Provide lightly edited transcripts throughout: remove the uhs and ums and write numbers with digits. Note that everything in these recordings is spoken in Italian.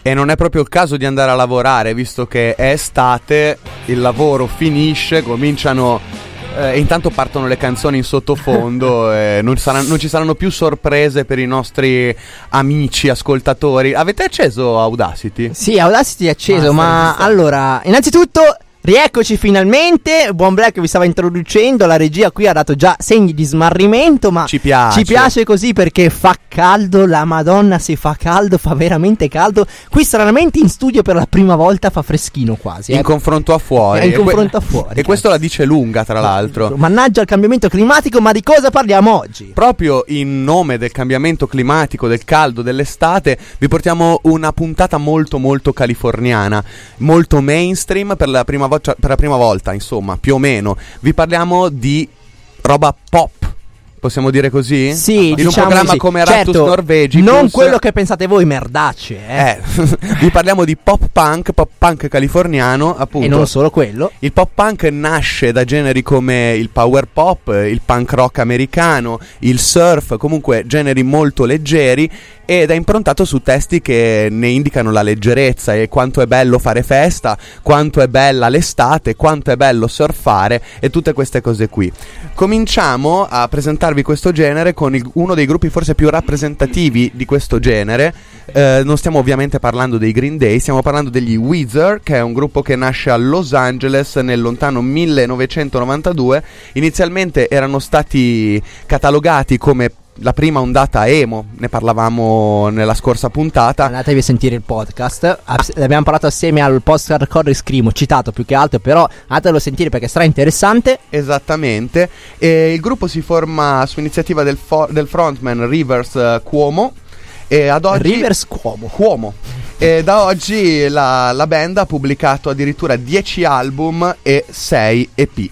E non è proprio il caso di andare a lavorare, visto che è estate, il lavoro finisce, cominciano e intanto partono le canzoni in sottofondo. Non ci saranno più sorprese per i nostri amici ascoltatori. Avete acceso Audacity? Sì, Audacity è acceso, ma allora, innanzitutto rieccoci finalmente. Buon Black vi stava introducendo, la regia qui ha dato già segni di smarrimento, ma ci piace così perché fa caldo, la Madonna, se fa caldo, fa veramente caldo. Qui stranamente in studio per la prima volta fa freschino quasi. In confronto a fuori. E questo la dice lunga, tra l'altro. Mannaggia il cambiamento climatico, ma di cosa parliamo oggi? Proprio in nome del cambiamento climatico, del caldo, dell'estate, vi portiamo una puntata molto molto californiana, molto mainstream per la prima volta, insomma, più o meno. Vi parliamo di roba pop, possiamo dire così? Sì, in un programma come Rattus Norvegicus. Non quello che pensate voi, merdacce. Vi parliamo di pop punk californiano, appunto. E non solo quello. Il pop punk nasce da generi come il power pop, il punk rock americano, il surf, comunque generi molto leggeri, ed è improntato su testi che ne indicano la leggerezza e quanto è bello fare festa, quanto è bella l'estate, quanto è bello surfare e tutte queste cose qui. Cominciamo a presentarvi questo genere con uno dei gruppi forse più rappresentativi di questo genere. Non stiamo ovviamente parlando dei Green Day, stiamo parlando degli Weezer, che è un gruppo che nasce a Los Angeles nel lontano 1992. Inizialmente erano stati catalogati come la prima ondata emo, ne parlavamo nella scorsa puntata. Andatevi a sentire il podcast, abbiamo parlato assieme al post-hardcore Scrimo, citato più che altro, però andatelo a sentire perché sarà interessante. Esattamente. E il gruppo si forma su iniziativa del frontman Rivers Cuomo. E ad oggi Rivers Cuomo. E da oggi la band ha pubblicato addirittura 10 album e 6 EP.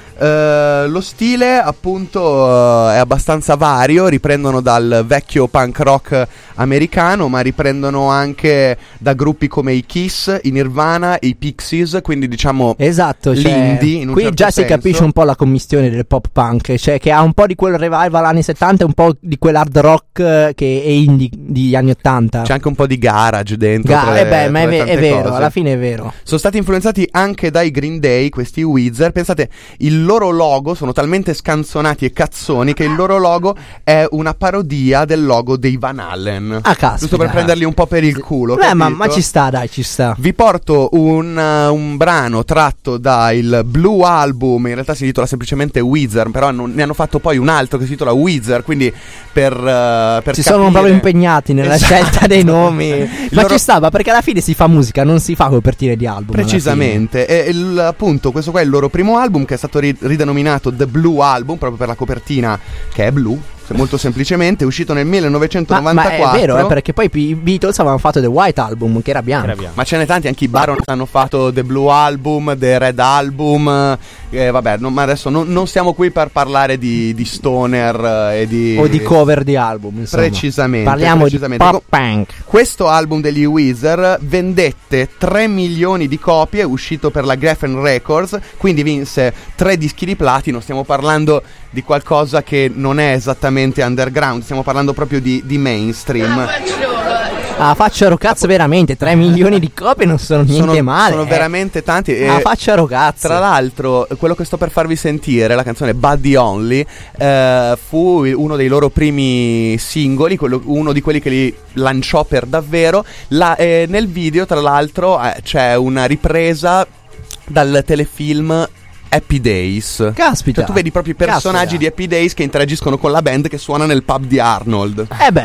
Lo stile appunto è abbastanza vario, riprendono dal vecchio punk rock americano, ma riprendono anche da gruppi come i Kiss, i Nirvana, i Pixies, quindi diciamo esatto, l'indie in un qui certo già senso. Si capisce un po' la commistione del pop punk, cioè che ha un po' di quel revival anni 70 e un po' di quell'hard rock che è indie di anni 80. C'è anche un po' di garage dentro. Ma è vero, alla fine è vero. Sono stati influenzati anche dai Green Day, questi Weezer. Pensate, il loro logo, sono talmente scanzonati e cazzoni che il loro logo è una parodia del logo dei Van Halen. Giusto per prenderli un po' per il culo. Ma ci sta, dai, ci sta. Vi porto un brano tratto dal Blue Album, in realtà si intitola semplicemente Weezer, però ne hanno fatto poi un altro che si intitola Weezer, quindi per si capire... sono proprio impegnati nella scelta dei nomi. Ma ci stava, perché alla fine si fa musica, non si fa copertine di album. Precisamente. E appunto questo qua è il loro primo album, che è stato ridenominato The Blue Album proprio per la copertina che è blu, molto semplicemente, uscito nel 1994. Ma è vero, perché poi i Beatles avevano fatto The White Album, che era bianco. Ma ce n'è tanti, anche i Barons hanno fatto The Blue Album, The Red Album. Vabbè, ma adesso non siamo qui per parlare di stoner e di... o di cover di album, insomma. Precisamente. Parliamo di pop punk. Questo album degli Weezer vendette 3 milioni di copie, uscito per la Geffen Records, quindi vinse 3 dischi di platino. Stiamo parlando di qualcosa che non è esattamente underground, stiamo parlando proprio di mainstream. Faccia rocazzo, veramente 3 milioni di copie non sono niente male. Sono veramente tanti. Faccia rocazzo. Tra l'altro, quello che sto per farvi sentire, la canzone Buddy Only, fu uno dei loro primi singoli, uno di quelli che li lanciò per davvero. Nel video, tra l'altro, c'è una ripresa dal telefilm Happy Days. Caspita. Cioè tu vedi proprio i personaggi di Happy Days che interagiscono con la band che suona nel pub di Arnold.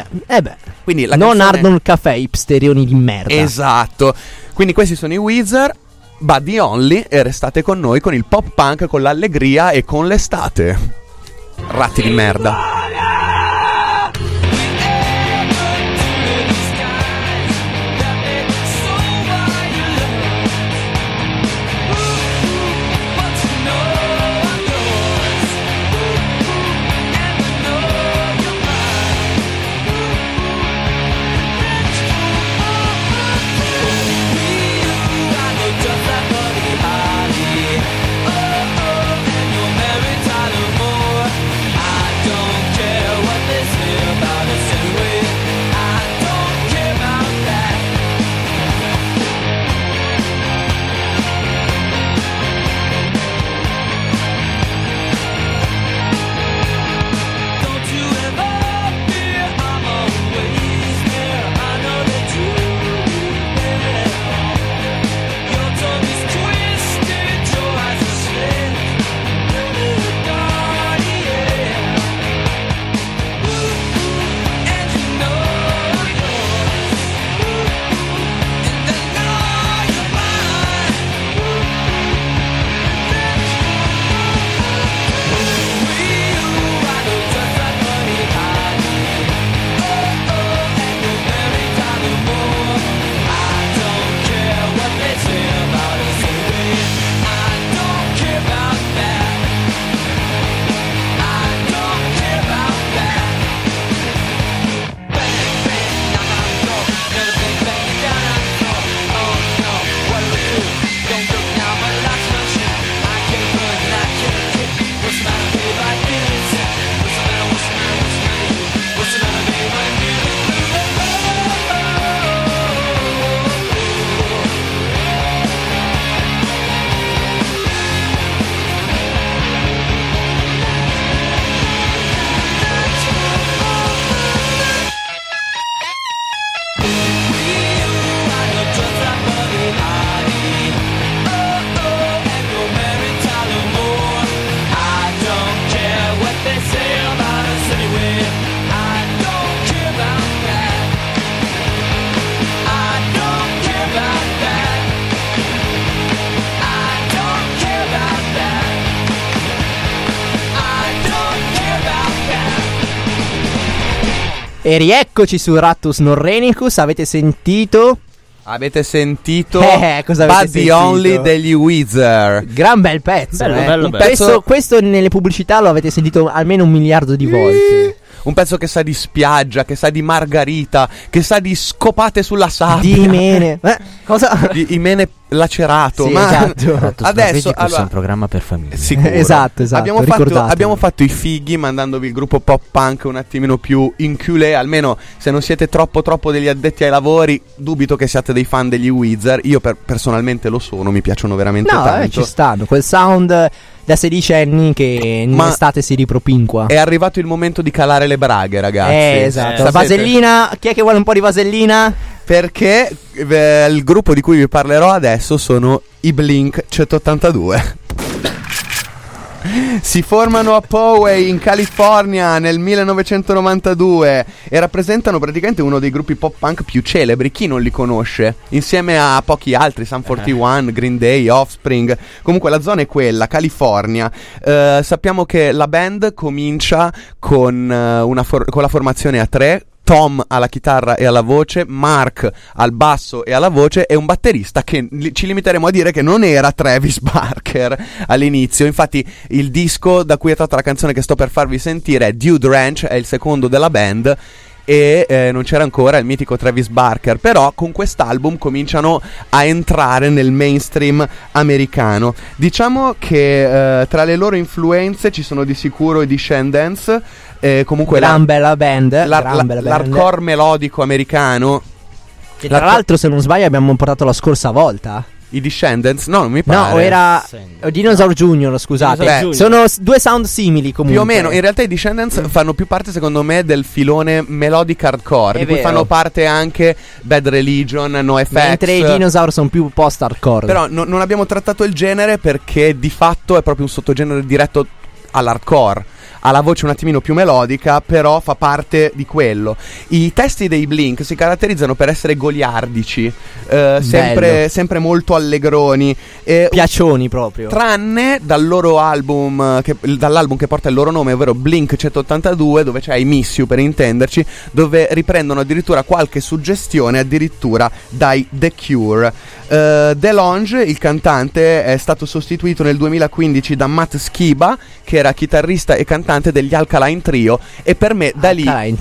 Quindi la non canzone... Arnold Café, hipsterioni di merda. Esatto. Quindi questi sono i Weezer, Buddy Only, e restate con noi con il pop punk, con l'allegria e con l'estate. Ratti di merda. Don't E rieccoci su Rattus Norrenicus. Avete sentito? Cosa avete Buddy sentito? Only degli Weezer. Gran bel pezzo. Bello. Questo nelle pubblicità lo avete sentito almeno 1 miliardo di volte. Un pezzo che sa di spiaggia, che sa di margarita, che sa di scopate sulla sabbia. Di Imene. Cosa? Di Imene lacerato. Sì, ma esatto. adesso è un programma per famiglie. Sicuro. Esatto. Abbiamo fatto i fighi mandandovi il gruppo pop punk un attimino più inculé. Almeno se non siete troppo degli addetti ai lavori, dubito che siate dei fan degli Weezer. Io personalmente lo sono, mi piacciono veramente tanto. Ci stanno. Quel sound da 16 anni che in estate si ripropinqua. È arrivato il momento di calare le braghe, ragazzi. Esatto. Vasellina, chi è che vuole un po' di vasellina? Perché il gruppo di cui vi parlerò adesso sono i Blink 182. Si formano a Poway in California nel 1992 e rappresentano praticamente uno dei gruppi pop punk più celebri. Chi non li conosce? Insieme a pochi altri, Sum 41, Green Day, Offspring. Comunque la zona è quella, California. Sappiamo che la band comincia con la formazione a 3. Tom alla chitarra e alla voce, Mark al basso e alla voce, e un batterista che ci limiteremo a dire che non era Travis Barker all'inizio. Infatti il disco da cui è tratta la canzone che sto per farvi sentire è Dude Ranch, è il secondo della band, e non c'era ancora il mitico Travis Barker. Però con quest'album cominciano a entrare nel mainstream americano. Diciamo che tra le loro influenze ci sono di sicuro i Descendants, comunque bella band, l'hardcore melodico americano, che tra l'altro, se non sbaglio, abbiamo portato la scorsa volta. I Descendants? No, non mi pare. No, era Dinosaur Jr., scusate. Sono 2 sound simili comunque. Più o meno, in realtà i Descendants fanno più parte, secondo me, del filone melodic hardcore, di cui fanno parte anche Bad Religion, NoFX. Mentre i Dinosaur sono più post-hardcore. Però non abbiamo trattato il genere perché di fatto è proprio un sottogenere diretto all'hardcore. Ha la voce un attimino più melodica, però fa parte di quello. I testi dei Blink si caratterizzano per essere goliardici, sempre molto allegroni, piaccioni proprio. Tranne dal loro album, dall'album che porta il loro nome, ovvero Blink 182, dove c'è I Miss You, per intenderci, dove riprendono addirittura qualche suggestione addirittura dai The Cure. DeLonge, il cantante, è stato sostituito nel 2015 da Matt Skiba, che era chitarrista e cantante degli Alkaline Trio, e per me da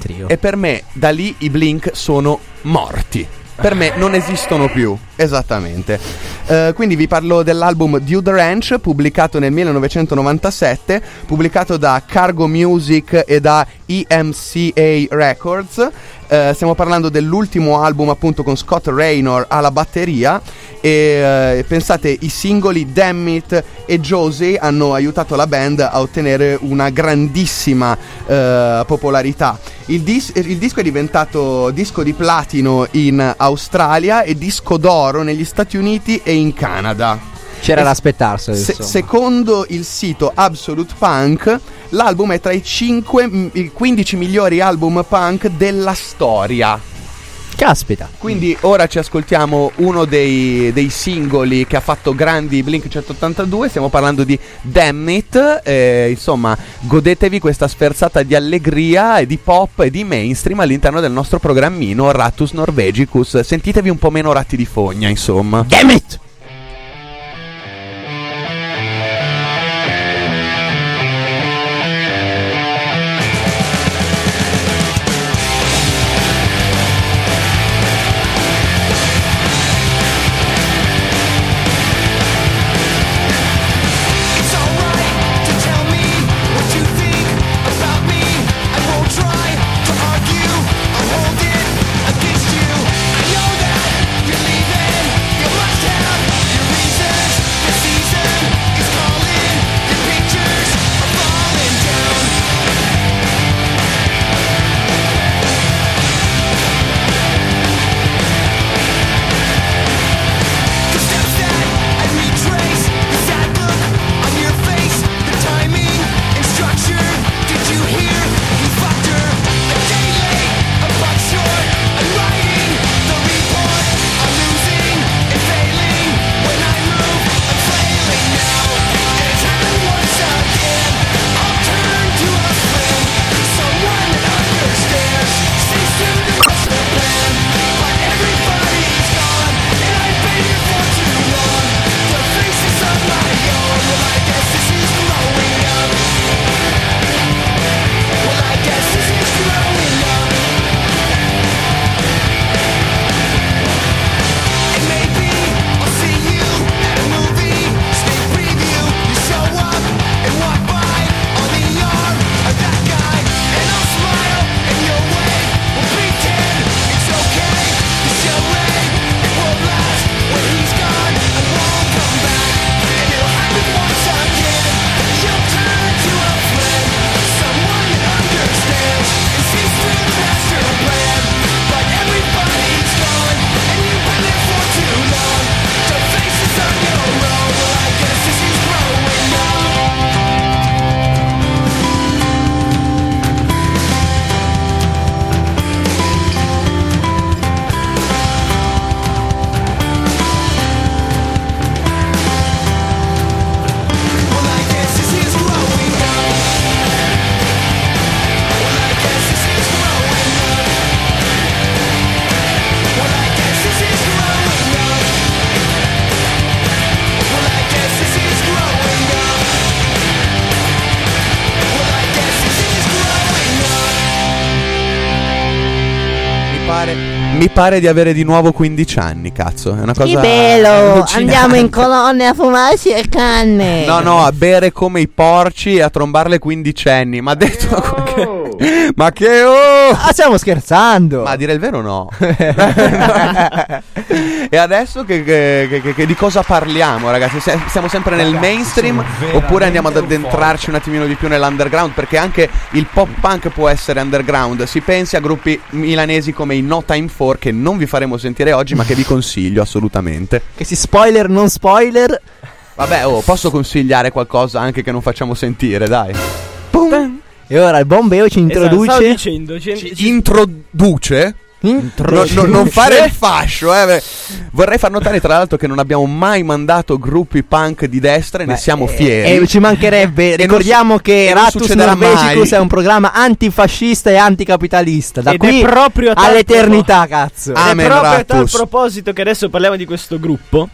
lì i Blink sono morti. Per me non esistono più. Esattamente. Quindi vi parlo dell'album Dude Ranch, pubblicato nel 1997, pubblicato da Cargo Music e da EMCA Records. Stiamo parlando dell'ultimo album, appunto, con Scott Raynor alla batteria. E pensate, i singoli Damn It e Josie hanno aiutato la band a ottenere una grandissima popolarità. Il disco è diventato disco di platino in Australia e disco d'oro negli Stati Uniti e in Canada. C'era da aspettarsi. Secondo il sito Absolute Punk, l'album è tra i 15 migliori album punk della storia. Caspita. Quindi ora ci ascoltiamo uno dei singoli che ha fatto grandi Blink 182. Stiamo parlando di Damn It. Insomma, godetevi questa sferzata di allegria e di pop e di mainstream all'interno del nostro programmino Rattus Norvegicus. Sentitevi un po' meno ratti di fogna, insomma. Damn it! Against you, I know that you're leaving. You must have Mi pare di avere di nuovo 15 anni, cazzo. È una cosa che bello, allucinante. andiamo in colonne a fumarci le canne. No, a bere come i porci e a trombarle quindicenni. Ma ha detto ma che stiamo scherzando. Ma a dire il vero no. E adesso che di cosa parliamo, ragazzi? Siamo sempre nel mainstream oppure andiamo ad addentrarci un attimino di più nell'underground? Perché anche il pop punk può essere underground. Si pensi a gruppi milanesi come i No Time 4, che non vi faremo sentire oggi ma che vi consiglio assolutamente. Che si spoiler non spoiler. Vabbè, posso consigliare qualcosa anche che non facciamo sentire, dai. Boom. E ora il Bombeo ci introduce. Ci introduce? Non fare il fascio, Vorrei far notare tra l'altro che non abbiamo mai mandato gruppi punk di destra e ne siamo fieri. E ci mancherebbe. Ricordiamo che Rattus Norvegicus è un programma antifascista e anticapitalista. Da qui è proprio all'eternità, cazzo. Ed è proprio a tal proposito che adesso parliamo di questo gruppo.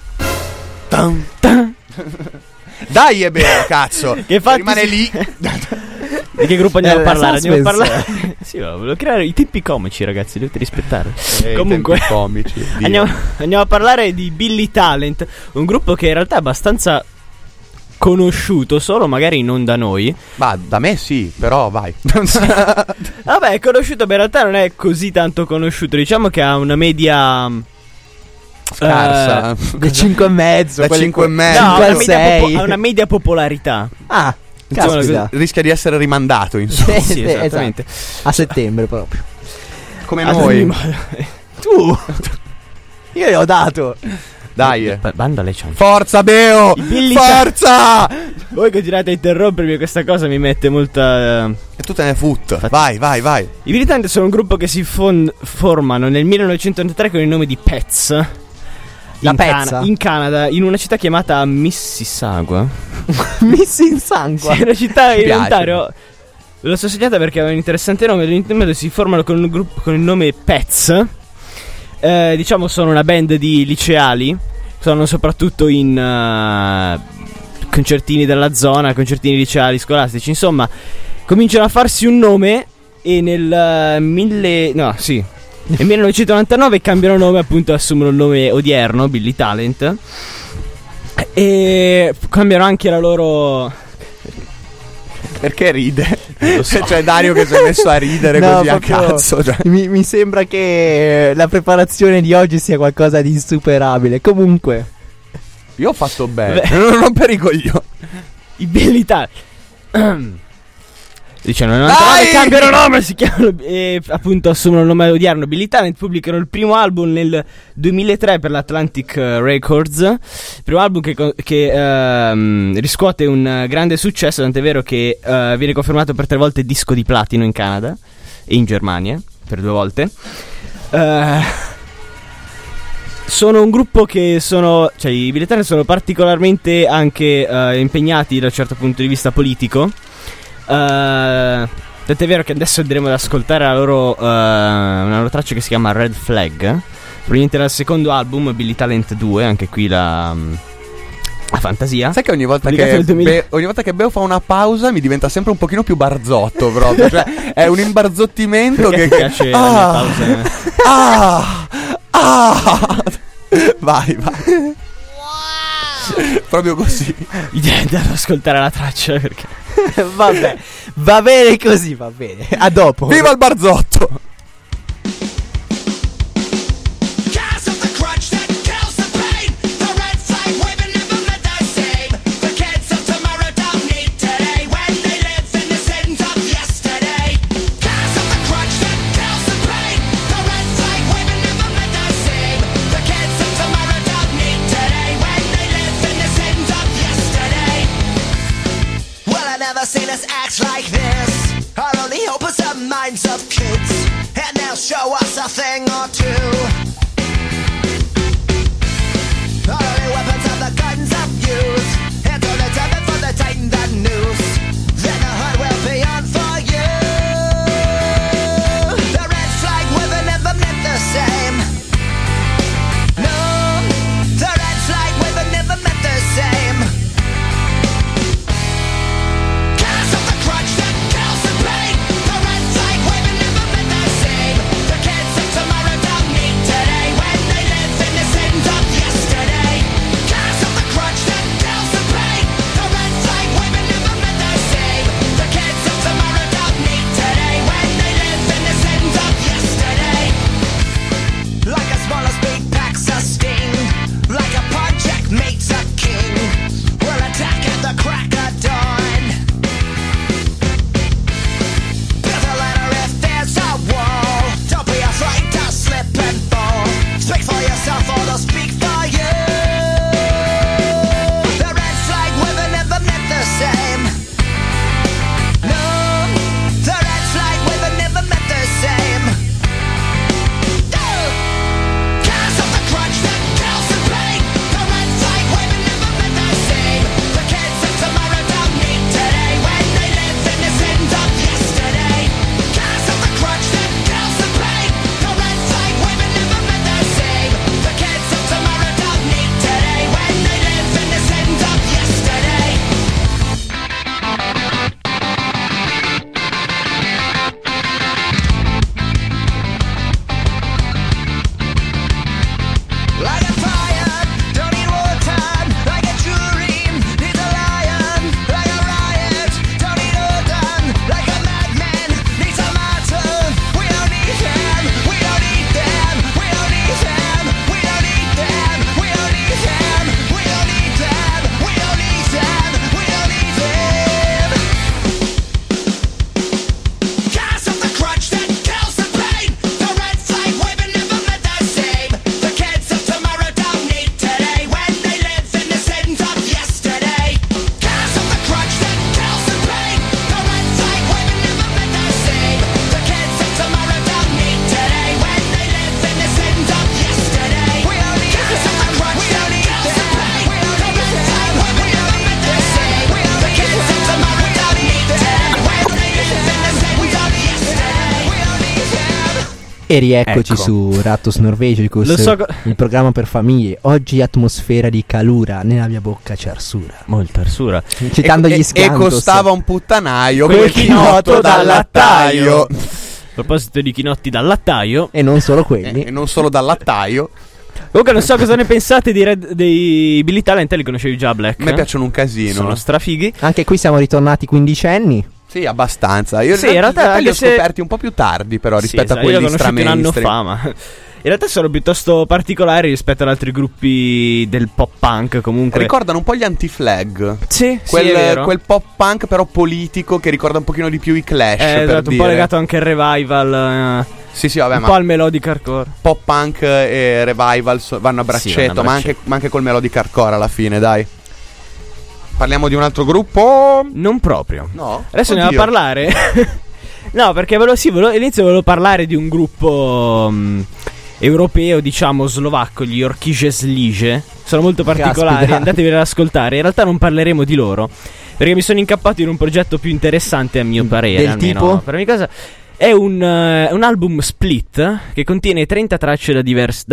Dai, è bello, cazzo. Che rimane lì. Di che gruppo andiamo a parlare? Andiamo a parlare. Sì, volevo creare i tempi comici, ragazzi, dovete rispettare. Comunque, comici. andiamo a parlare di Billy Talent, un gruppo che in realtà è abbastanza conosciuto, solo magari non da noi. Ma da me sì, però vai. Vabbè, è conosciuto, ma in realtà non è così tanto conosciuto. Diciamo che ha una media scarsa. Da 5,5. Da 5,5. No, ha una media popolarità. Ah, rischia di essere rimandato, insomma. Sì, esattamente. A settembre proprio. Come noi. Tu. Io gli ho dato. Dai, bandale, forza Beo, forza. Voi continuate a interrompermi, questa cosa mi mette molta e tu te ne foot. Vai. I Billy Talent sono un gruppo che si formano nel 1983 con il nome di Pets. In Canada, in una città chiamata Mississauga. Mississauga? Sì, una città in Ontario. L'ho segnata perché aveva un interessante nome. Si formano con un gruppo con il nome Pets. Diciamo sono una band di liceali. Sono soprattutto in concertini della zona, concertini liceali scolastici. Insomma, cominciano a farsi un nome. E nel 1999 cambiano nome, appunto assumono il nome odierno, Billy Talent. E cambiano anche la loro... Perché ride? Lo so. C'è Dario che si è messo a ridere così a cazzo. Cioè. Mi sembra che la preparazione di oggi sia qualcosa di insuperabile. Comunque, io ho fatto bene. Non per i coglioni. I Billy Talent. Diciamo, nel 99 cambiano nome, si chiamano e appunto assumono il nome odierno. Billy Talent pubblicano il primo album nel 2003 per l'Atlantic Records. Il primo album che riscuote un grande successo, tant'è vero che viene confermato per 3 volte disco di platino in Canada e in Germania per 2 volte. Sono un gruppo che cioè i Billy Talent sono particolarmente anche impegnati da un certo punto di vista politico. Tant'è vero che adesso andremo ad ascoltare una loro traccia che si chiama Red Flag, proveniente dal secondo album Billy Talent 2, anche qui la fantasia. Sai che ogni volta che Beo fa una pausa mi diventa sempre un pochino più barzotto proprio, cioè è un imbarzottimento che piace la mia pausa. Vai. Proprio così. Devo ascoltare la traccia perché vabbè, va bene così, va bene. A dopo. Viva il barzotto. Seen us act like this. Our only hope is the minds of kids, and they'll show us a thing or two. Our only weapons are the guns of youth, and all the time for the tighten the noose. Then the hunt will be on for you. The red flag we've never meant the same. No, the red flag we've never meant the same. Tomorrow E rieccoci Ecco. su Rattus Norvegicus, Lo so il programma per famiglie. Oggi atmosfera di calura, nella mia bocca c'è arsura. Molta arsura. Citando gli E Scantos. costava un puttanaio Quel chinotto dal lattaio. lattaio. A proposito di chinotti dal lattaio, E non solo quelli. E non solo dal lattaio. comunque non so cosa ne pensate dei Billy Talent. Li conoscevi già, Black? A me piacciono un casino. Sono strafighi. Anche qui siamo ritornati quindicenni. Sì, abbastanza. Io Sì, in realtà li anche ho se- scoperti un po' più tardi, però, rispetto Sì, a io li quelli ho conosciuti un anno stra-mainstream. fa, ma in realtà sono piuttosto particolari rispetto ad altri gruppi del pop punk. Comunque Ricordano un po' gli Anti-Flag. sì, Quel, sì, è vero. quel pop punk però politico che ricorda un pochino di più i Clash, per Esatto, un dire. po' legato anche al revival, Sì, sì, vabbè, un ma po' al melodic hardcore. pop punk e revival vanno a Sì, braccetto, vanno a ma braccetto. anche col melodic hardcore alla fine, dai. Parliamo di un altro gruppo? Non proprio. No. Adesso andiamo a Oddio. parlare. No, perché all'inizio volevo parlare di un gruppo europeo, diciamo slovacco, gli Orkije Slige. Sono molto particolari, Caspita. andatevi ad ascoltare. In realtà non parleremo di loro, perché mi sono incappato in un progetto più interessante a mio parere. Del almeno tipo? per la mia cosa. È un album split che contiene 30 tracce da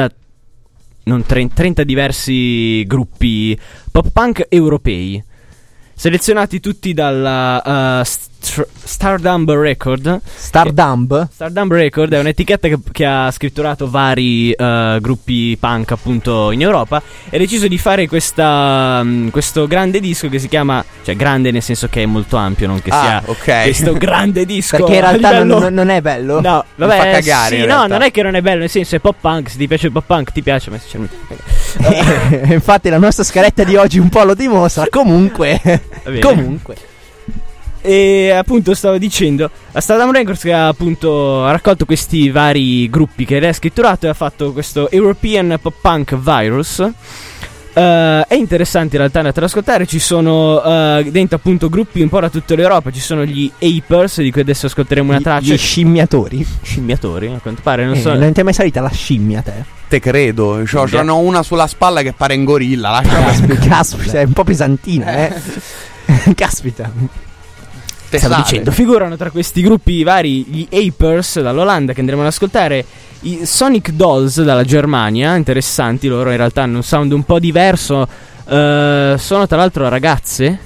30 diversi gruppi pop punk europei, selezionati tutti dalla Stardumb Record. Stardumb? Stardumb Record è un'etichetta che ha scritturato vari gruppi punk appunto in Europa, e ha deciso di fare questo grande disco che si chiama, cioè grande nel senso che è molto ampio, non che sia ok. questo grande disco. Perché in a realtà livello- non è bello. No, Mi vabbè, fa cagare, sì, in no, realtà. non è che non è bello, nel senso è pop punk, se ti piace il pop punk ti piace, ma sinceramente Infatti la nostra scaletta di oggi un po' lo dimostra. Comunque. bene. Comunque. E appunto stavo dicendo, la Stardom Records che ha appunto raccolto questi vari gruppi che lei ha scritturato e ha fatto questo European Pop Punk Virus. È interessante in realtà, andate ad ascoltare. Ci sono dentro appunto gruppi un po' da tutta l'Europa. Ci sono gli Apers, di cui adesso ascolteremo una traccia. Gli scimmiatori. Scimmiatori, a quanto pare, non so. Non ti è mai salita la scimmia te? Te credo. Ce n'ho una sulla spalla che pare un gorilla. Lasciami. Caspita, è un po' pesantina, Caspita. Stavo dicendo, figurano tra questi gruppi vari gli Apers dall'Olanda, che andremo ad ascoltare, i Sonic Dolls dalla Germania. Interessanti, loro in realtà hanno un sound un po' diverso, sono tra l'altro ragazze,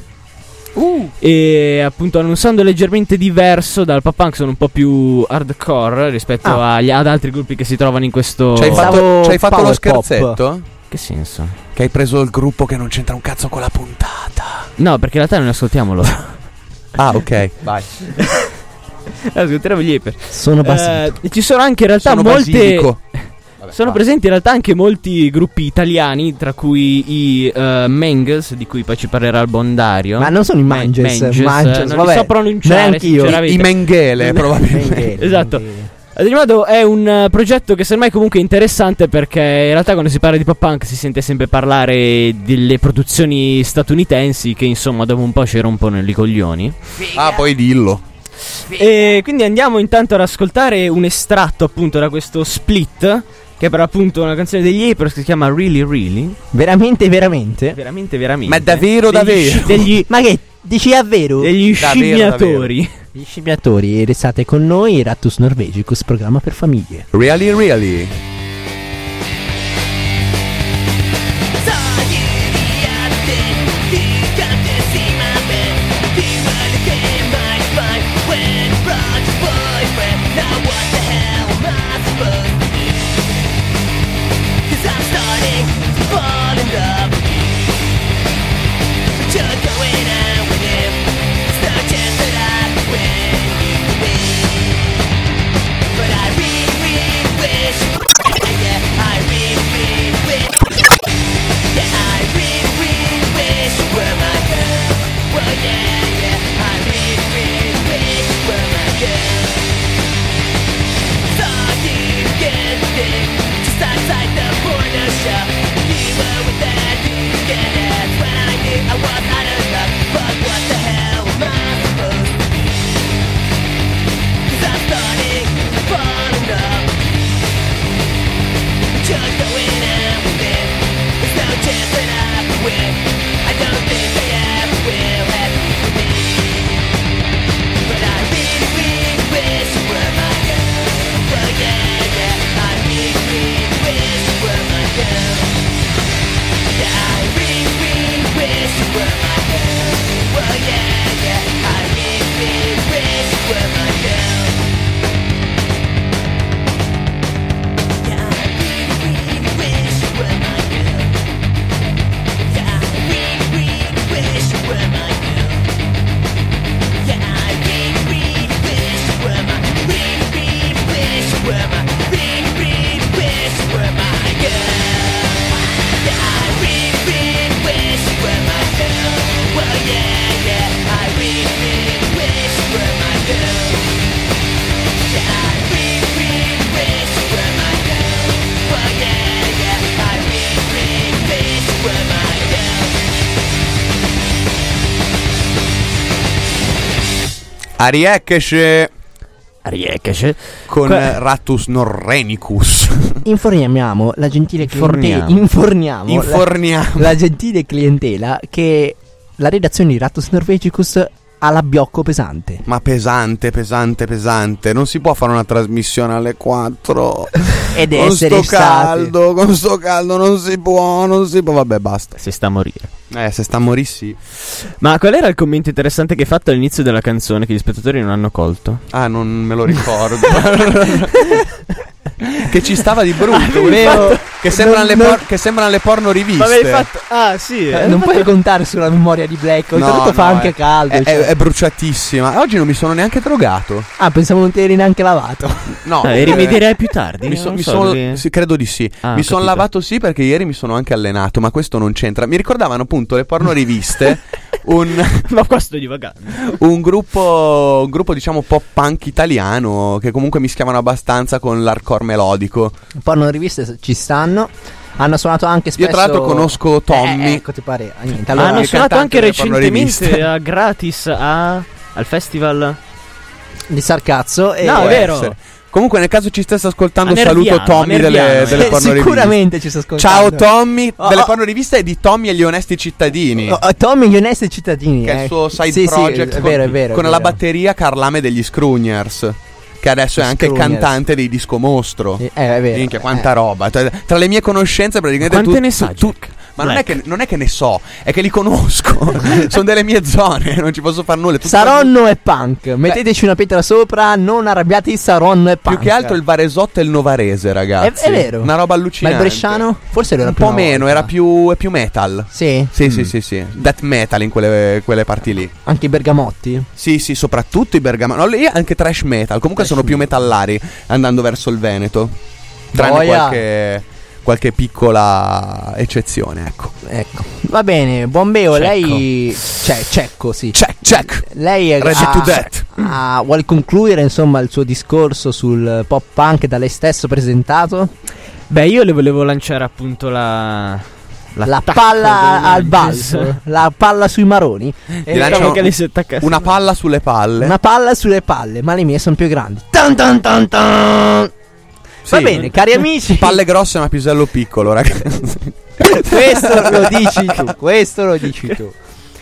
e appunto hanno un sound leggermente diverso dal pop punk, sono un po' più hardcore rispetto ad altri gruppi che si trovano in questo... Ci hai fatto Power lo pop. scherzetto? Che senso? Che hai preso il gruppo che non c'entra un cazzo con la puntata. No, perché in realtà non ne ascoltiamo loro. Ah, ok, vai. Ascolteremo gli Apers. Sono basito. Ci sono anche in realtà Sono molte... basilico. Vabbè, Sono vai. presenti in realtà anche molti gruppi italiani, tra cui i Mangels, di cui poi ci parlerà il Bondario. Ma non sono i Mangels, non li vabbè, so pronunciare, neanch'io. sinceramente. I Menghele, probabilmente. Menghele, Esatto. Menghele. Ad ogni modo è un progetto che secondo me comunque è interessante, perché in realtà quando si parla di pop punk si sente sempre parlare delle produzioni statunitensi che insomma dopo un po' ci rompono i coglioni. Ah, poi dillo. E quindi andiamo intanto ad ascoltare un estratto appunto da questo split, che è per appunto una canzone degli Apers che si chiama Really Really. Veramente, veramente? Veramente, veramente. Ma è davvero, davvero? Ma che dici davvero? Degli Davvero, scimmiatori. Gli scimmiatori, restate con noi, Rattus Norvegicus, programma per famiglie. Really, really. Ariekesce con Rattus norrenicus. Inforniamo la gentile la gentile clientela che la redazione di Rattus norvegicus ha l'abbiocco pesante. Ma pesante. Non si può fare una trasmissione alle 4 ed con essere sto caldo non si può. Vabbè, basta. Si sta a morire. Se sta a morire sì. Ma qual era il commento interessante che hai fatto all'inizio della canzone che gli spettatori non hanno colto? Non me lo ricordo. Che ci stava di brutto. Che sembrano le porno riviste. Ma avevi fatto. Sì. Non puoi contare sulla memoria di Black. Oltretutto fa anche caldo. È bruciatissima. Oggi non mi sono neanche drogato. Pensavo non ti eri neanche lavato. No, rimedierai più tardi. Sì, credo di sì. Mi sono lavato sì, perché ieri mi sono anche allenato. Ma questo non c'entra. Mi ricordavano appunto le porno riviste. Ma qua sto divagando. Un gruppo diciamo pop punk italiano, che comunque mischiavano abbastanza con l'hardcore melodico. Porno riviste ci stanno. Hanno suonato anche spesso. Io tra l'altro conosco Tommy. Ecco, ti pare. Niente, allora, hanno suonato anche recentemente gratis al festival di Sarcazzo. No, è vero. Comunque, nel caso ci stesse ascoltando, saluto Tommy delle porno sicuramente ci sta ascoltando. Ciao Tommy, delle porno riviste e di Tommy e gli onesti cittadini. Tommy e gli onesti cittadini, che è il suo side project, è vero, con la batteria Carlame degli Scrugners, che adesso è anche cantante dei Disco Mostro. È vero. Minchia, quanta roba. Tra le mie conoscenze praticamente quante ne sa? Ma non è che ne so, è che li conosco. Sono delle mie zone, non ci posso fare nulla. Saronno e punk. Metteteci una pietra sopra, non arrabbiati, Saronno e punk. Più che altro il Varesotto e il Novarese, ragazzi. È vero. Una roba allucinante. Ma il bresciano? Forse era un po' meno, era più metal. Sì? Sì. Death metal in quelle parti lì. Anche i bergamotti? Sì, soprattutto i bergamotti. No, lì anche thrash metal. Comunque sono più metallari andando verso il Veneto. Tranne qualche piccola eccezione, ecco. Va bene, Bombeo, lei Cecco, sì. Check. Lei è ready to death. Vuole concludere insomma il suo discorso sul pop punk da lei stesso presentato? Beh, io le volevo lanciare appunto la palla al balzo, la palla sui maroni. Una palla sulle palle. Una palla sulle palle, ma le mie sono più grandi. Tan tan tan tan. Sì, va bene, cari amici. Palle grosse ma pisello piccolo, ragazzi. Questo lo dici tu.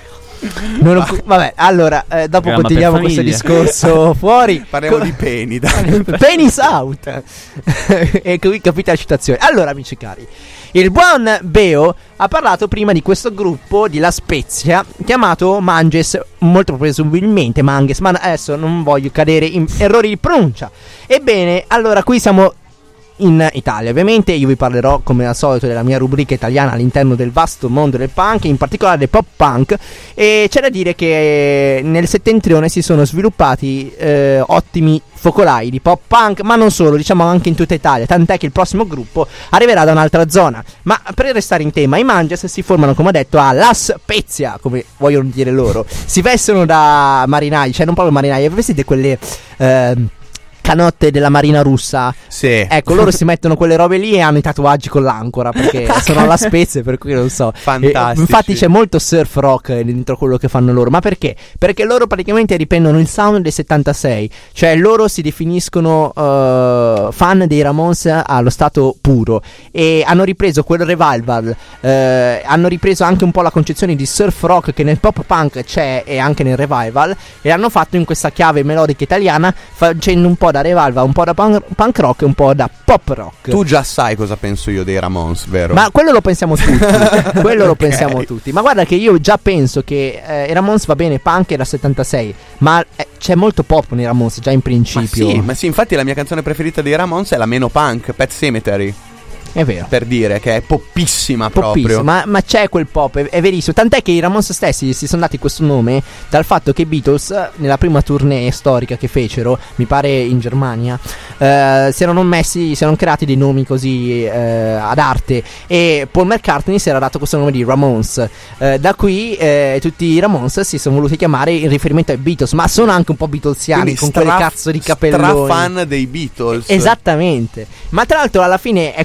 Vabbè, allora dopo continuiamo questo discorso fuori. Parliamo di peni, dai. Penis out. E qui capite la citazione. Allora, amici cari, il buon Beo ha parlato prima di questo gruppo di La Spezia chiamato Manges, molto presumibilmente Manges, ma adesso non voglio cadere in errori di pronuncia. Ebbene, allora qui siamo in Italia, ovviamente. Io vi parlerò come al solito della mia rubrica italiana all'interno del vasto mondo del punk, in particolare del pop punk. E c'è da dire che nel settentrione si sono sviluppati ottimi focolai di pop punk, ma non solo, diciamo anche in tutta Italia, tant'è che il prossimo gruppo arriverà da un'altra zona. Ma per restare in tema, i Manges si formano, come ho detto, a La Spezia, come vogliono dire loro. Si vestono da marinai, cioè non proprio marinai, vestite quelle canotte della marina russa. Sì. Ecco, loro si mettono quelle robe lì e hanno i tatuaggi con l'ancora, perché sono alla Spezia, per cui non so. Fantastici. Infatti c'è molto surf rock dentro quello che fanno loro. Ma perché? Perché loro praticamente riprendono il sound dei 76. Cioè loro si definiscono fan dei Ramones allo stato puro, e hanno ripreso quel revival, hanno ripreso anche un po' la concezione di surf rock che nel pop punk c'è e anche nel revival, e l'hanno fatto in questa chiave melodica italiana, facendo un po' da revival, un po' da punk rock e un po' da pop rock. Tu già sai cosa penso io dei Ramones, vero? Ma quello lo pensiamo tutti. Pensiamo tutti. Ma guarda che io già penso che i Ramones, va bene, punk era 76, ma c'è molto pop nei Ramones già in principio. Ma sì, infatti la mia canzone preferita dei Ramones è la meno punk, Pet Sematary. È vero. Per dire che è poppissima proprio. Ma c'è quel pop, è verissimo. Tant'è che i Ramones stessi si sono dati questo nome dal fatto che i Beatles, nella prima tournée storica che fecero, mi pare in Germania, si erano creati dei nomi così ad arte, e Paul McCartney si era dato questo nome di Ramones. Da qui tutti i Ramones si sono voluti chiamare in riferimento ai Beatles, ma sono anche un po' beatlesiani, con quelle cazzo di capelloni. Fan dei Beatles. Esattamente. Ma tra l'altro alla fine è quello il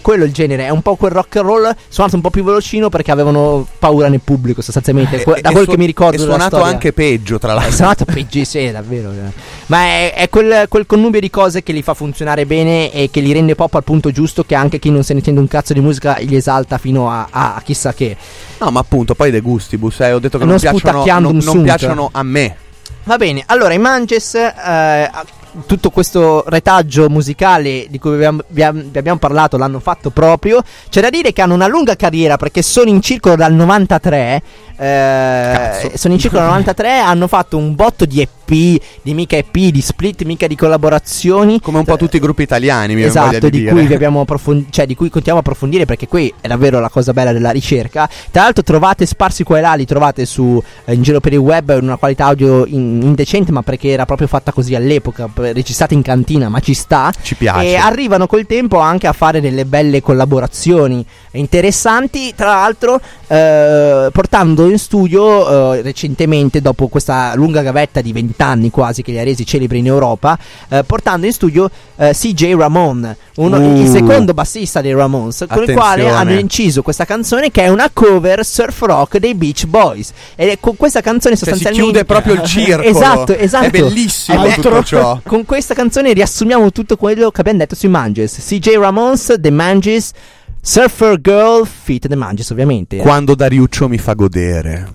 genere, è un po' quel rock and roll suonato un po' più velocino perché avevano paura nel pubblico sostanzialmente, da quel che mi ricordo. È della suonato storia. anche peggio, tra l'altro. È suonato peggio, sì, davvero. Ma è quel connubio di cose che li fa funzionare bene e che li rende pop al punto giusto, che anche chi non se ne intende un cazzo di musica gli esalta fino a chissà che. No, ma appunto, poi dei gustibus, ho detto che Non non piacciono a me. Va bene, allora i Manges, tutto questo retaggio musicale di cui vi abbiamo parlato l'hanno fatto proprio. C'è da dire che hanno una lunga carriera perché sono in circolo dal 93. Sono in circolo dal 93, hanno fatto un botto di EP, di mica EP, di split, mica di collaborazioni. Come un po' tutti i gruppi italiani, mi voglia esatto, di di dire. cui vi abbiamo di cui continuiamo a approfondire, perché qui è davvero la cosa bella della ricerca. Tra l'altro trovate sparsi qua e là, li trovate in giro per il web in una qualità audio indecente, ma perché era proprio fatta così all'epoca, registrata in cantina, ma ci sta. Ci piace. E arrivano col tempo anche a fare delle belle collaborazioni interessanti, tra l'altro portando in studio recentemente, dopo questa lunga gavetta di 20 anni quasi che li ha resi celebri in Europa, portando in studio CJ Ramon, il secondo bassista dei Ramones, con il quale hanno inciso questa canzone che è una cover surf rock dei Beach Boys, e con questa canzone sostanzialmente si chiude proprio il circolo. esatto È bellissimo tutto ciò. Con questa canzone riassumiamo tutto quello che abbiamo detto sui Manges. CJ Ramones, The Manges, Surfer Girl feat. The Manges, ovviamente. Quando Dariuccio mi fa godere.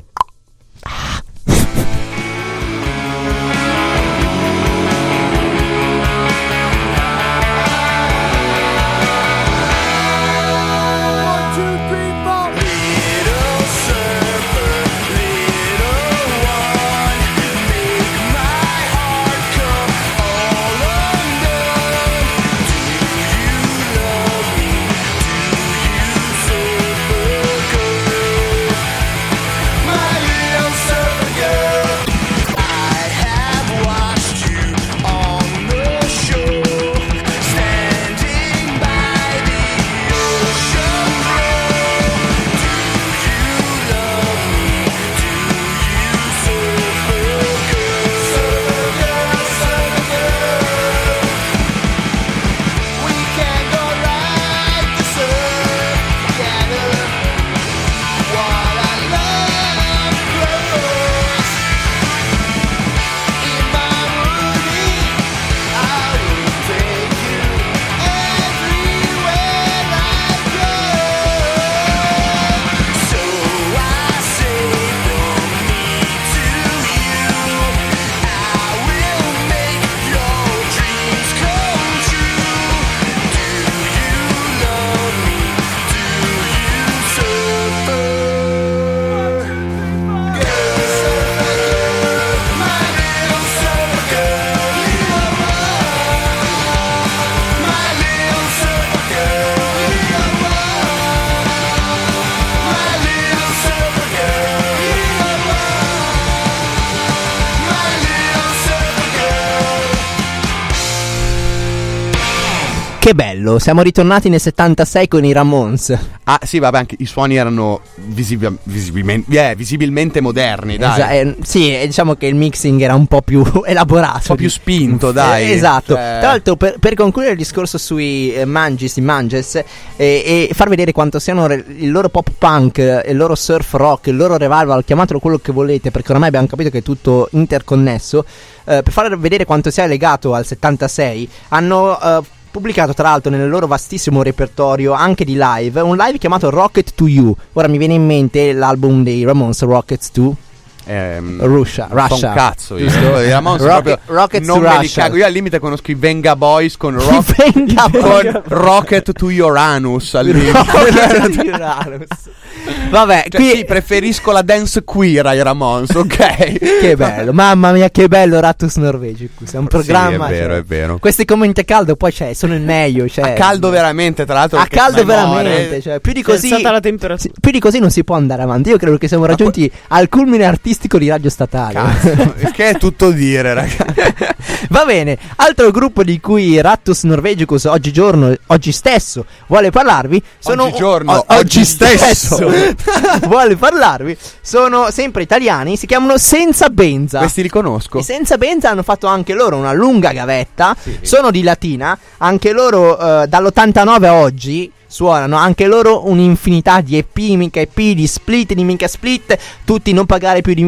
Che bello, siamo ritornati nel 76 con i Ramones. Ah sì, vabbè, anche i suoni erano visibilmente moderni, dai. Sì, diciamo che il mixing era un po' più elaborato, un po' più spinto, dai. Esatto. Tra l'altro, per concludere il discorso sui Manges e far vedere quanto siano il loro pop punk, il loro surf rock, il loro revival, chiamatelo quello che volete, perché ormai abbiamo capito che è tutto interconnesso. Per far vedere quanto sia legato al 76, hanno pubblicato tra l'altro nel loro vastissimo repertorio anche di live un live chiamato Rocket to You. Ora mi viene in mente l'album dei Ramones, Rockets to Russia. Un cazzo io. I Ramones proprio non me li cago. Io al limite conosco i Venga Boys con Rocket to Uranus al limite. Vabbè, cioè, qui preferisco la dance queer ai Ramones, ok? Che bello, mamma mia, che bello Rattus Norvegicus. È un programma. Sì, è vero, è vero. Questi commenti a caldo poi sono il meglio. Cioè, a caldo veramente, tra l'altro. A caldo veramente. Cioè, più di così. La temperatura. Più di così non si può andare avanti. Io credo che siamo raggiunti al culmine artistico di Radio Statale. Cazzo, che è tutto dire, ragazzi. Va bene, altro gruppo di cui Rattus Norvegicus oggi stesso vuole parlarvi. Oggi stesso vuole parlarvi. Sono sempre italiani, si chiamano Senza Benza. Questi li conosco. I Senza Benza hanno fatto anche loro una lunga gavetta. Sì. Sono di Latina, anche loro dall'89 a oggi. suonano anche loro un'infinità di EP, mica EP, di split, di mica split, tutti non pagare più di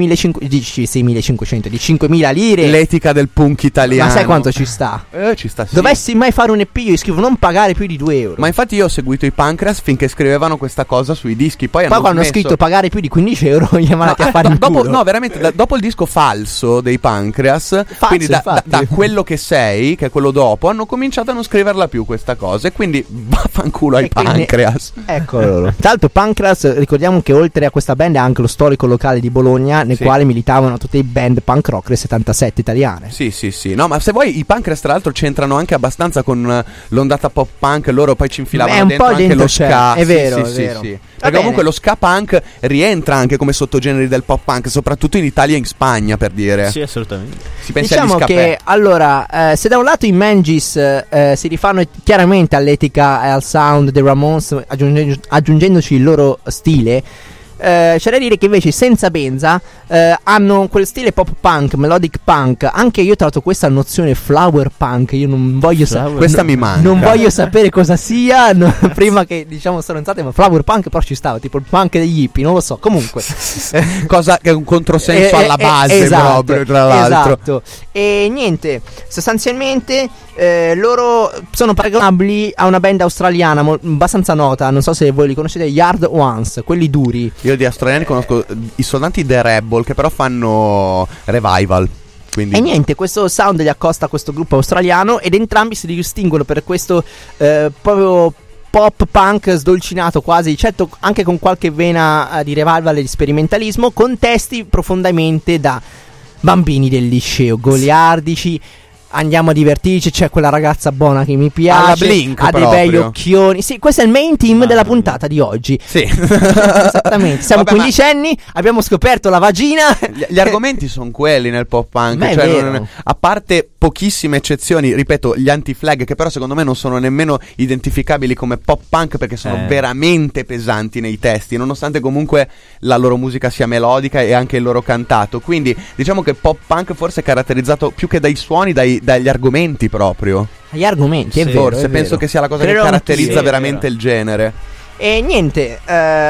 1500, di 5.000 lire. L'etica del punk italiano. Ma sai quanto ci sta? Ci sta, sì. Dovessi mai fare un EP, io scrivo non pagare più di 2 euro. Ma infatti io ho seguito i Pancreas finché scrivevano questa cosa sui dischi. Poi quando hanno scritto pagare più di 15 euro gli hanno mandati a fare il culo. No, veramente, dopo il disco falso dei Pancreas, quindi da quello che sei, che è quello dopo, hanno cominciato a non scriverla più questa cosa. E quindi vaffanculo ai Pancreas. Ecco loro. Tra l'altro Pancreas, ricordiamo che oltre a questa band è anche lo storico locale di Bologna, nel quale militavano tutte le band punk rock del 77 italiane. Sì. No, ma se vuoi i Pancreas tra l'altro c'entrano anche abbastanza con l'ondata pop punk. Loro poi ci infilavano dentro anche lo ska. È vero, sì, è vero. Sì. Perché comunque lo ska punk rientra anche come sottogeneri del pop punk, soprattutto in Italia e in Spagna, per dire. Sì, assolutamente. Si pensa diciamo agli che allora, se da un lato i Mangis si rifanno chiaramente all'etica e al sound dei Ramones, aggiungendoci il loro stile, c'è da dire che invece Senza Benza hanno quel stile pop punk, melodic punk. Anche io ho trovato questa nozione flower punk. Io non voglio questa mi manca. Non voglio sapere cosa sia prima che diciamo stronzate, ma flower punk però ci stava, tipo il punk degli hippie, non lo so. Comunque cosa che è un controsenso alla base, esatto, proprio, tra l'altro. Esatto. E niente, sostanzialmente loro sono paragonabili a una band australiana abbastanza nota, non so se voi li conoscete, Yard Ones, quelli duri. Io di australiani conosco i soltanti The Rebel, che però fanno revival. Quindi. E niente, questo sound li accosta a questo gruppo australiano ed entrambi si distinguono per questo proprio pop punk sdolcinato quasi, certo anche con qualche vena di revival e di sperimentalismo, con testi profondamente da bambini del liceo, goliardici. Andiamo a divertirci, c'è quella ragazza buona che mi piace, alla Blink, ha dei begli occhioni. Sì, questo è il main team della puntata di oggi. Sì. Esattamente. Siamo quindicenni, abbiamo scoperto la vagina. Gli argomenti sono quelli nel pop punk, cioè a parte pochissime eccezioni, ripeto, gli anti-flag, che però secondo me non sono nemmeno identificabili come pop punk, perché sono veramente pesanti nei testi, nonostante comunque la loro musica sia melodica e anche il loro cantato. Quindi diciamo che pop punk forse è caratterizzato più che dai suoni, dagli argomenti proprio. Gli argomenti, è vero. Forse penso che sia la cosa che caratterizza veramente il genere. E niente,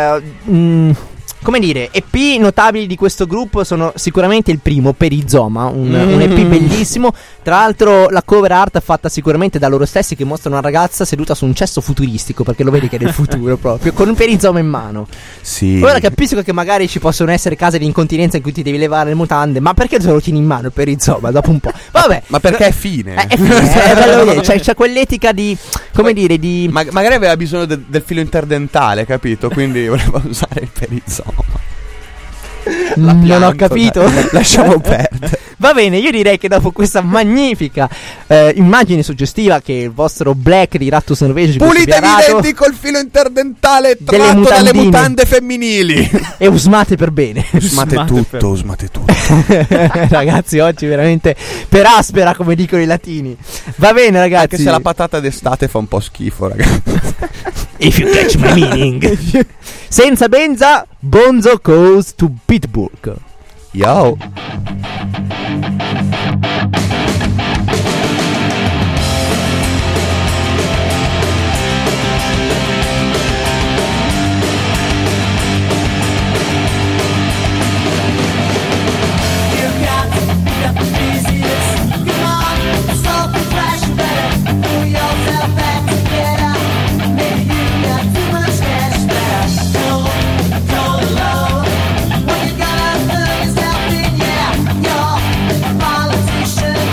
come dire, EP notabili di questo gruppo sono sicuramente il primo, Perizoma, un EP bellissimo. Tra l'altro la cover art fatta sicuramente da loro stessi, che mostra una ragazza seduta su un cesso futuristico, perché lo vedi che è del futuro proprio, con un perizoma in mano. Sì. Ora capisco che magari ci possono essere casi di incontinenza in cui ti devi levare le mutande, ma perché te lo tieni in mano il perizoma dopo un po'? Vabbè. Ma perché è fine. È bello vedere, c'è quell'etica di, come dire, di... magari aveva bisogno del filo interdentale, capito? Quindi voleva usare il perizoma. Non ho capito. Lasciamo perdere. Va bene, io direi che dopo questa magnifica immagine suggestiva che il vostro Black di Rattus Norvegio pulitevi i denti col filo interdentale tratto dalle mutande femminili e usmate per bene. Usmate tutto. Ragazzi, oggi veramente per aspera, come dicono i latini. Va bene, ragazzi. Anche se la patata d'estate fa un po' schifo, ragazzi. If you catch my meaning. Senza Benza, Bonzo goes to Pittsburgh. Yo. Politician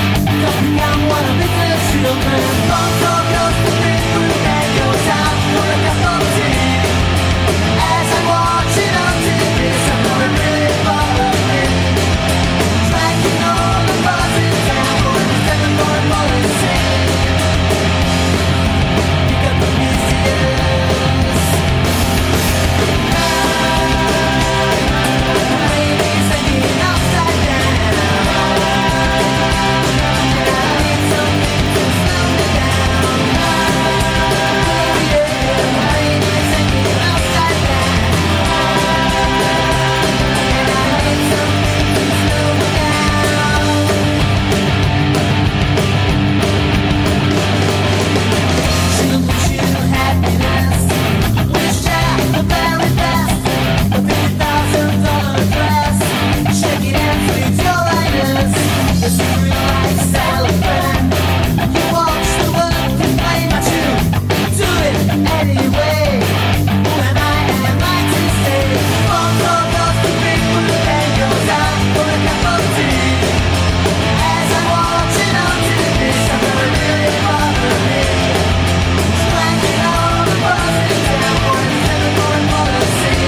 anyway. Who am I to say? All goes to people who then goes out for a cup of tea. As I'm watching on to this, I'm gonna really bother me. Slanking all the bars in town for a never going policy.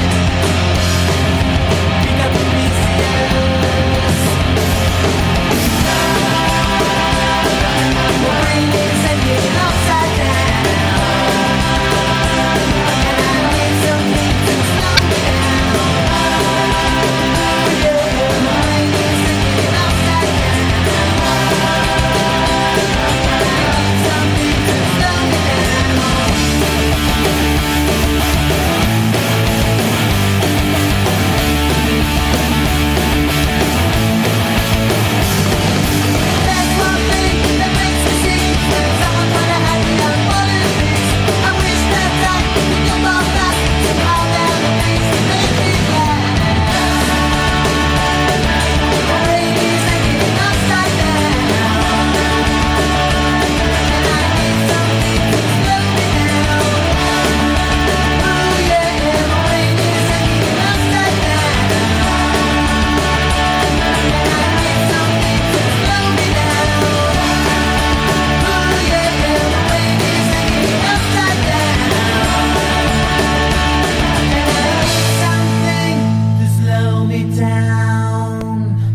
Pick up the PCS. My brain is hanging upside down, and I need something to slow me down. Yeah, my brain is hanging upside down, and I need something to slow me That's one thing that makes me sick. Someone kinda happy on one of these. I wish that I could go all that. Somehow there are things that make me glad. My brain is hanging upside down, and I need something to slow me down. Oh yeah, my brain is hanging upside down, and I need something to slow me down. Oh yeah, my brain is hanging upside down, and I need something to slow me down.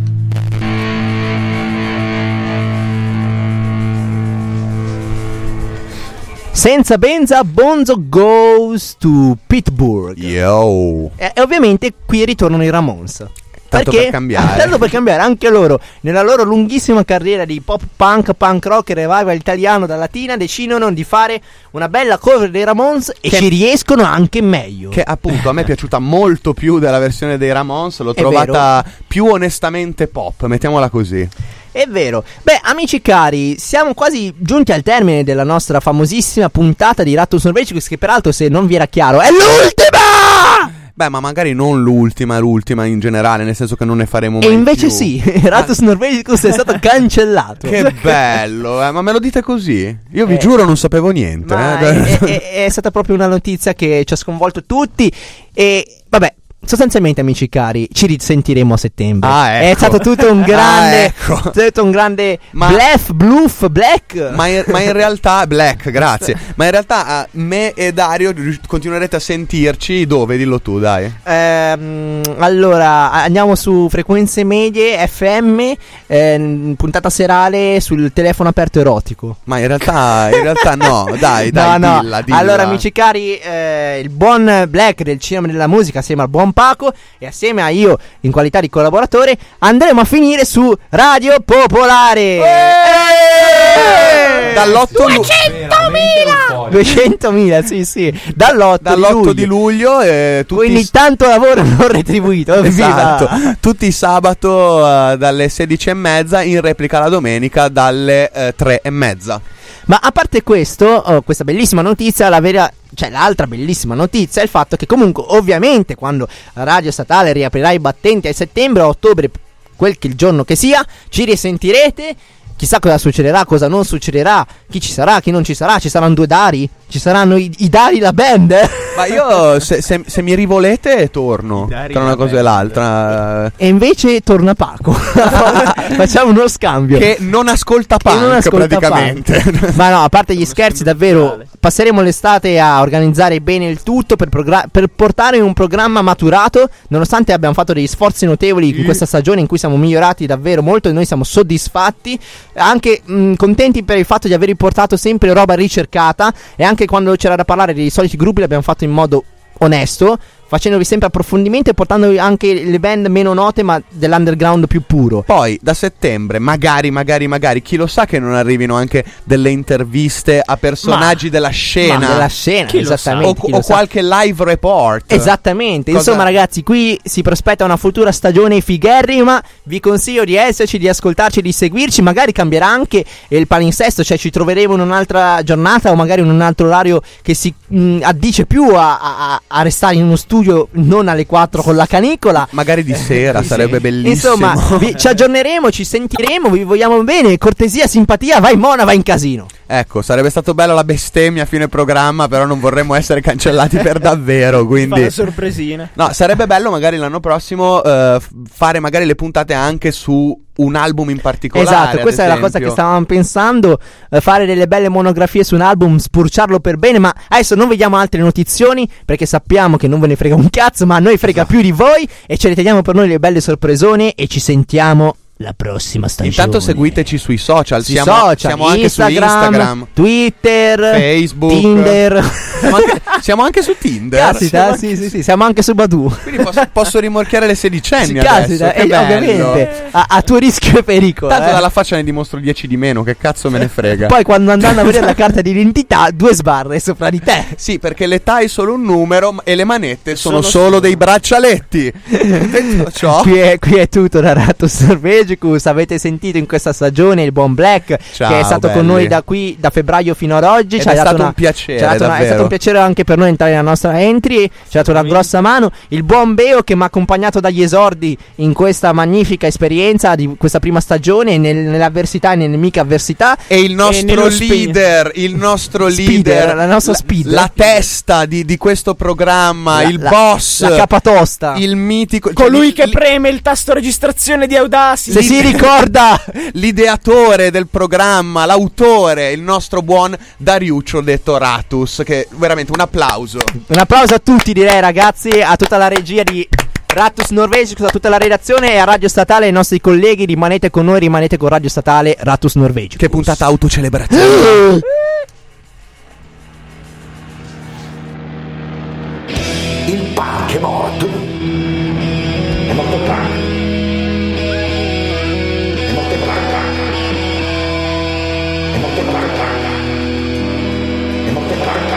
Senza Benza, Bonzo goes to Pittsburgh. Yo. E ovviamente qui ritornano i Ramones. Tanto Perché? per cambiare. Tanto per cambiare, anche loro, nella loro lunghissima carriera di pop punk, punk rock e revival italiano da latina, decidono di fare una bella cover dei Ramones e Che- ci riescono anche meglio. Che appunto a me è piaciuta molto più della versione dei Ramones. L'ho È trovata più onestamente pop, mettiamola così. È vero. Beh, amici cari, siamo quasi giunti al termine della nostra famosissima puntata di Rattus Norvegicus, che peraltro, se non vi era chiaro, è l'ultima! Beh, ma magari non l'ultima in generale, nel senso che non ne faremo mai E invece più. sì, Rattus Norvegicus è stato cancellato. Che bello, ma me lo dite così? Io vi Eh, giuro non sapevo niente. Ma è stata proprio una notizia che ci ha sconvolto tutti. E vabbè, sostanzialmente, amici cari, ci risentiremo a settembre. Ah, ecco. È stato tutto un grande, Ah, ecco. tutto un grande Ma- bluff, black. Ma in realtà, Black, grazie. Ma in realtà me e Dario continuerete a sentirci dove? Dillo tu, dai. Allora, andiamo su frequenze medie FM, puntata serale sul telefono aperto erotico. Ma in realtà no, dai, No. dilla. Allora, amici cari, il buon Black del cinema e della musica, assieme al buon Paco e assieme a io in qualità di collaboratore, andremo a finire su Radio Popolare. Dall'8 200.000, sì, dall'8 di luglio Quindi tanto lavoro non retribuito. Esatto, Viva! tutti i sabato dalle 16:30, in replica la domenica dalle 3:30. Ma a parte questo, questa bellissima notizia, l'altra bellissima notizia è il fatto che comunque, ovviamente, quando la radio statale riaprirà i battenti a settembre o ottobre, quel che il giorno che sia, ci risentirete. Chissà cosa succederà, cosa non succederà, chi ci sarà, chi non ci sarà, ci saranno due Dari, ci saranno i Dari la band. Ma io se mi rivolete torno Dari tra una la cosa e band. l'altra. E invece torna Paco. Facciamo uno scambio. Che non ascolta Che non punk ascolta praticamente. punk. Ma no, a parte gli scherzi, davvero passeremo l'estate a organizzare bene il tutto per portare un programma maturato, nonostante abbiamo fatto degli sforzi notevoli in questa stagione in cui siamo migliorati davvero molto e noi siamo soddisfatti, anche contenti per il fatto di aver riportato sempre roba ricercata, e anche quando c'era da parlare dei soliti gruppi l'abbiamo fatto in modo onesto, facendovi sempre approfondimenti e portandovi anche le band meno note ma dell'underground più puro. Poi da settembre magari chi lo sa che non arrivino anche delle interviste a personaggi della scena, Ma della scena, Chi lo esattamente. chi lo o sa. qualche live report. Esattamente. Cosa- Insomma, ragazzi, qui si prospetta una futura stagione figherrima. Vi consiglio di esserci, di ascoltarci, di seguirci. Magari cambierà anche il palinsesto, cioè ci troveremo in un'altra giornata o magari in un altro orario che si addice più a restare in uno studio non alle 4 con la canicola. Magari di sera sarebbe bellissimo. Insomma, ci aggiorneremo, ci sentiremo, vi vogliamo bene. Cortesia, simpatia, vai Mona, vai in casino. Ecco, sarebbe stato bello la bestemmia a fine programma, però non vorremmo essere cancellati per davvero, Fa quindi... la sorpresina. No, sarebbe bello magari l'anno prossimo fare magari le puntate anche su un album in particolare. Esatto, ad questa è la cosa esempio. che stavamo pensando, fare delle belle monografie su un album, spurciarlo per bene, ma adesso non vediamo altre notizioni perché sappiamo che non ve ne frega un cazzo, ma a noi frega più di voi e ce le teniamo per noi le belle sorpresone e ci sentiamo la prossima stagione. Intanto seguiteci sui social, Sui siamo, social, siamo anche su Instagram, Twitter, Facebook, Tinder. siamo anche su Tinder. Caspita, sì, siamo anche su Badoo. Quindi posso rimorchiare le sedicenni adesso. Caspita, Che bello. ovviamente a tuo rischio e pericolo. Tanto dalla faccia ne dimostro 10 di meno, che cazzo me ne frega. Poi quando andranno a vedere la carta d'identità, 2 sbarre sopra di te. Sì, perché l'età è solo un numero e le manette sono solo dei braccialetti. Detto ciò, Qui è tutto da Ratus Norvegicus. Avete sentito in questa stagione il buon Black, Ciao, che è stato con belli. noi da febbraio fino ad oggi. Ed Ci ha è dato stato una- un piacere, ci ha dato è davvero. stato un piacere anche per noi entrare nella nostra entry. Ci ha dato una grossa mano. Il buon Beo che mi ha accompagnato dagli esordi in questa magnifica esperienza di questa prima stagione, nell'avversità e nelle nemiche avversità. e il nostro nello leader, il nostro Speeder, leader, la nostra speeder. la testa di questo programma, il La- boss, la capatosta. il mitico, Colui cioè, che preme il tasto registrazione di Audacity. Se si ricorda l'ideatore del programma, l'autore, il nostro buon Dariuccio detto Ratus, che veramente un applauso. un applauso a tutti, direi, ragazzi, a tutta la regia di Ratus Norvegicus, a tutta la redazione e a Radio Statale, ai nostri colleghi. Rimanete con noi, rimanete con Radio Statale, Ratus Norvegicus. Che puntata autocelebrazione. Il punk è morto. È morto il punk. È morto il punk. È morto il punk. È morto il punk.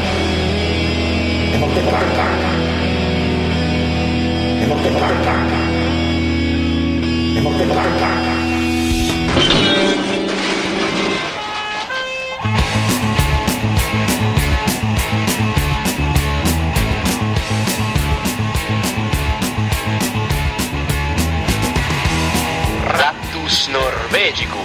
È morto il punk. È morto il punk. È morto il punk. Rattus Norvegicus.